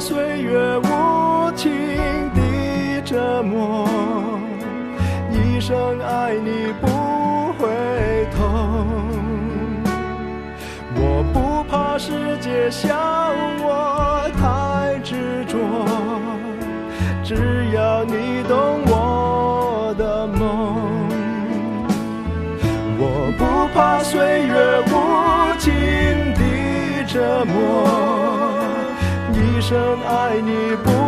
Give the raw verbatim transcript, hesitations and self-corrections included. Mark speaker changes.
Speaker 1: 岁月无情的折磨，一生爱你不回头。我不怕世界笑我太执着，只要你懂我的梦。我不怕岁月无情的折磨，一生爱你不